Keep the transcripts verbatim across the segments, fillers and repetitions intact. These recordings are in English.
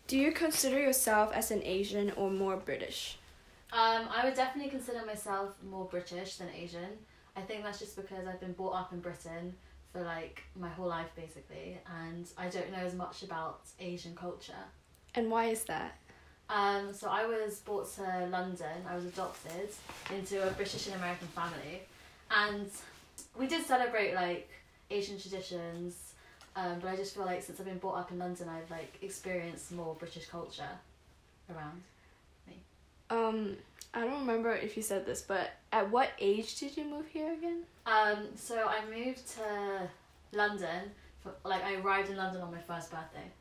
Do you consider yourself as an Asian or more British? Um, I would definitely consider myself more British than Asian. I think that's just because I've been brought up in Britain for like my whole life basically, and I don't know as much about Asian culture. And why is that? Um, so I was brought to London, I was adopted into a British and American family, and we did celebrate like Asian traditions, um, but I just feel like since I've been brought up in London, I've like experienced more British culture around me. Um, I don't remember if you said this, but at what age did you move here again? Um, so I moved to London, for, like I arrived in London on my first birthday.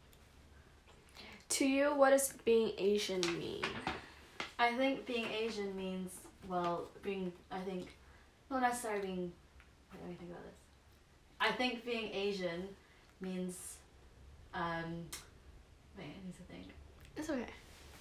To you, what does being Asian mean? I think being Asian means, well, being, I think, not necessarily being, wait, let me think about this. I think being Asian means, um, wait, I need to think. It's okay.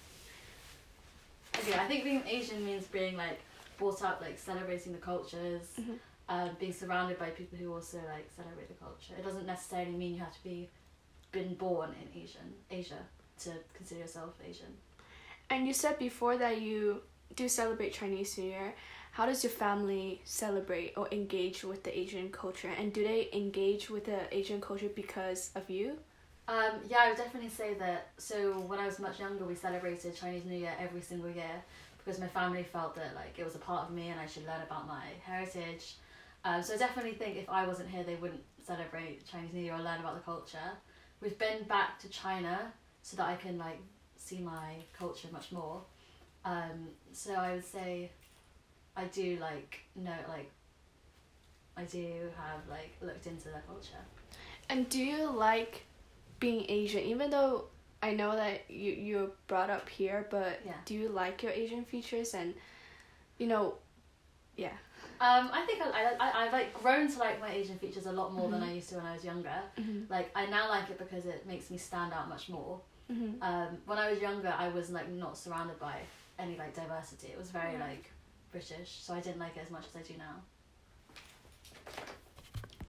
Okay, I think being Asian means being like brought up, like celebrating the cultures, Mm-hmm. uh, being surrounded by people who also like celebrate the culture. It doesn't necessarily mean you have to be been born in Asian Asia to consider yourself Asian. And you said before that you do celebrate Chinese New Year. How does your family celebrate or engage with the Asian culture? And do they engage with the Asian culture because of you? Um, yeah, I would definitely say that. So when I was much younger, we celebrated Chinese New Year every single year because my family felt that like it was a part of me and I should learn about my heritage. Um, so I definitely think if I wasn't here, they wouldn't celebrate Chinese New Year or learn about the culture. We've been back to China so that I can like see my culture much more. Um, so I would say I do like know like I do have like looked into their culture. And do you like being Asian, even though I know that you you're brought up here, but Yeah. do you like your Asian features? And you know, yeah. Um, I think I, I, I, I've like grown to like my Asian features a lot more Mm-hmm. than I used to when I was younger. Mm-hmm. Like I now like it because it makes me stand out much more. Mm-hmm. Um, when I was younger, I was like not surrounded by any like diversity. It was very Right. like British, so I didn't like it as much as I do now.